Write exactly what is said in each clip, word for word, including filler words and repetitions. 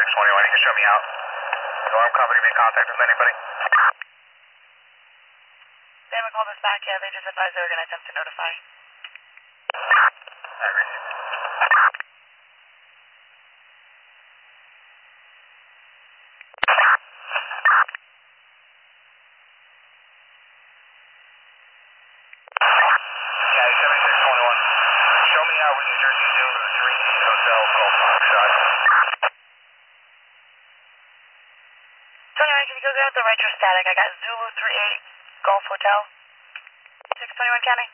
six twenty-one, you can show me out. Alarm company made contact with anybody? They haven't called us back yet. They just advised they were going to attempt to notify. Alright. Yeah, seventy-six twenty-one. Show me out with New Jersey Zulu three eight Hotel Golf Foxtrot. twenty-one, can you go down with the retrostatic? I got Zulu three eight Golf Hotel. six twenty-one County.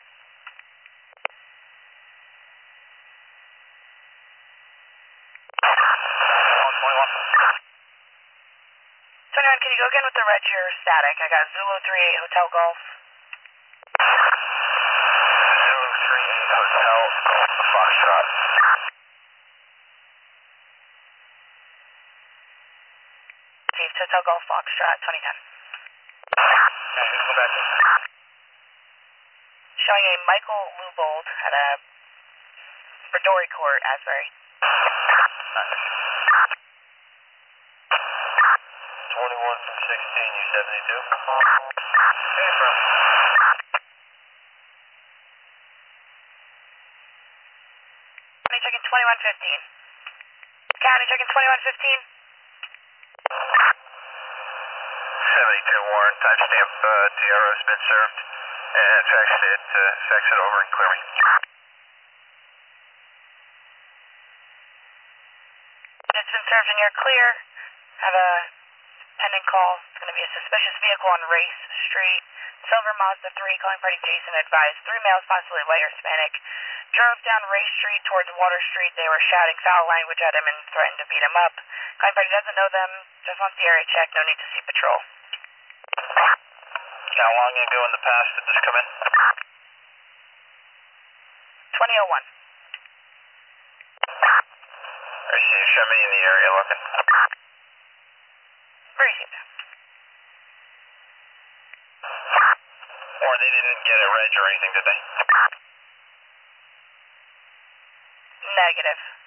twenty-one, can you go again with the retrostatic? I got Zulu three eight Hotel Golf. Zulu three eight Hotel Golf Foxtrot. Chief, Hotel Golf Foxtrot, twenty ten. Okay, who's go back in? Showing a Michael Lubold at a Bradori Court, Asbury. twenty-one from sixteen, you seventy-two? Hey, bro. County checking twenty-one fifteen. County checking twenty-one fifteen. seventy-two Warren, timestamp, uh, D R O's been served. And fax it, uh, fax it over and clear me. It's been served and you're clear. Have a pending call. It's going to be a suspicious vehicle on Race Street. Silver Mazda three, calling party Jason, advised three males, possibly white or Hispanic, drove down Race Street towards Water Street. They were shouting foul language at him and threatened to beat him up. Calling party doesn't know them, just wants the area check, no need to see patrol. How long ago in the past did this come in? twenty oh one. Receive, show me in the area looking. Received. Or they didn't get a reg or anything, did they? Negative.